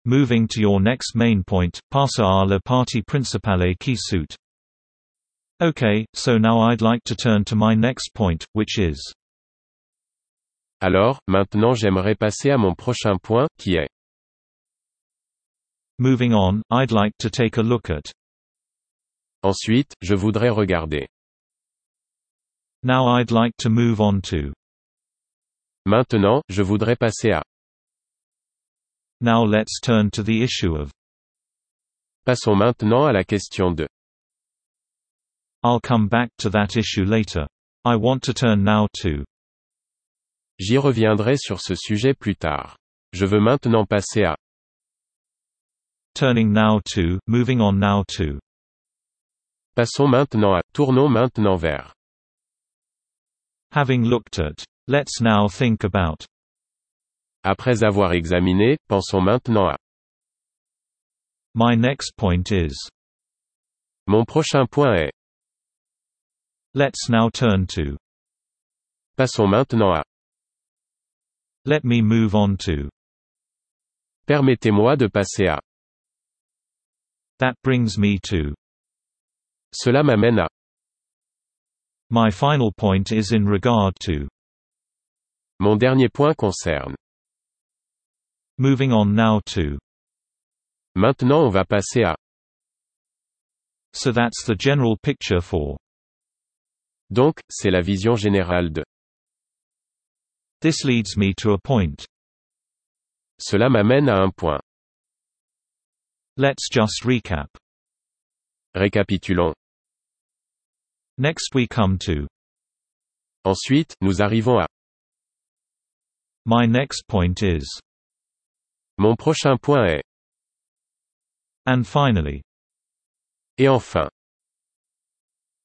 Moving to your next main point, passa alla partie principale qui suit. Okay, so now I'd like to turn to my next point, which is. Alors, maintenant j'aimerais passer à mon prochain point, qui est. Moving on, I'd like to take a look at. Ensuite, je voudrais regarder. Now I'd like to move on to. Maintenant, je voudrais passer à. Now let's turn to the issue of. Passons maintenant à la question de. I'll come back to that issue later. I want to turn now to. J'y reviendrai sur ce sujet plus tard. Je veux maintenant passer à. Turning now to, moving on now to. Passons maintenant à. Tournons maintenant vers. Having looked at. Let's now think about. Après avoir examiné, pensons maintenant à. My next point is. Mon prochain point est. Let's now turn to. Passons maintenant à. Let me move on to. Permettez-moi de passer à. That brings me to. Cela m'amène à. My final point is in regard to. Mon dernier point concerne. Moving on now to. Maintenant on va passer à. So that's the general picture for. Donc, c'est la vision générale de. This leads me to a point. Cela m'amène à un point. Let's just recap. Récapitulons. Next we come to. Ensuite, nous arrivons à. My next point is. Mon prochain point est. And finally. Et enfin.